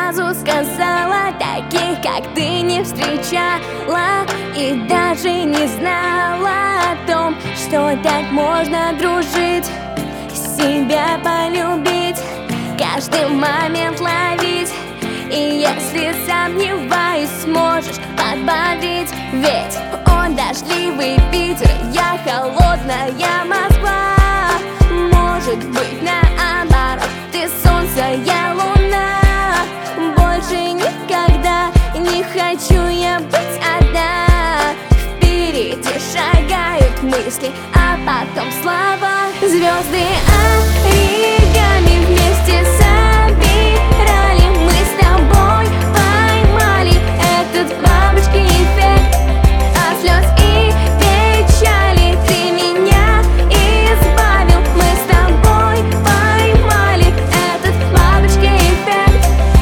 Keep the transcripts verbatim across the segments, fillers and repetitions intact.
сразу сказала, таких, как ты, не встречала. И даже не знала о том, что так можно дружить, себя полюбить, каждый момент ловить. И если сомневаюсь, сможешь подбодрить. Ведь он дождливый Питер, я холодная Москва. Может быть, наоборот, ты солнце, я луна. Больше никогда не хочу я быть одна. Впереди шагают мысли, а потом слова. Звезды оригами вместе собирали. Мы с тобой поймали этот бабочки эффект. От слез и печали ты меня избавил. Мы с тобой поймали этот бабочки эффект.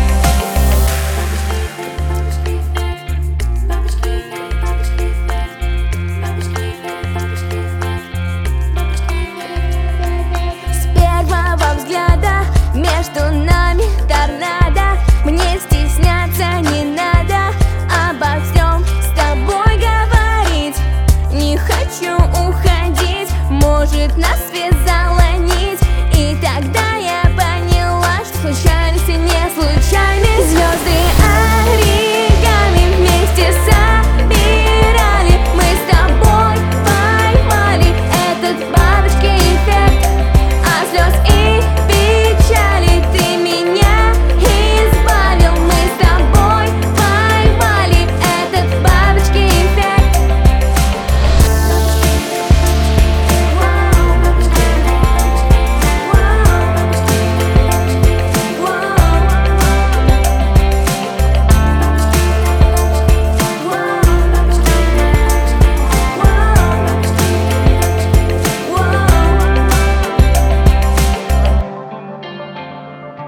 С первого взгляда между нами торнадо. Мне стесняться не надо, обо всем с тобой говорить. Не хочу уходить, может, нас связала нить. И тогда я поняла, что случайности не случайны. Звезды оригами вместе собирали. Мы с тобой поймали этот бабочки эффект. От слез и печали ты меня избавил. Мы с тобой поймали этот бабочки эффект.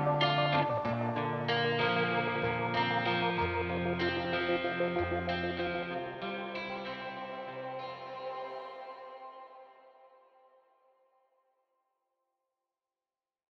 Thank you.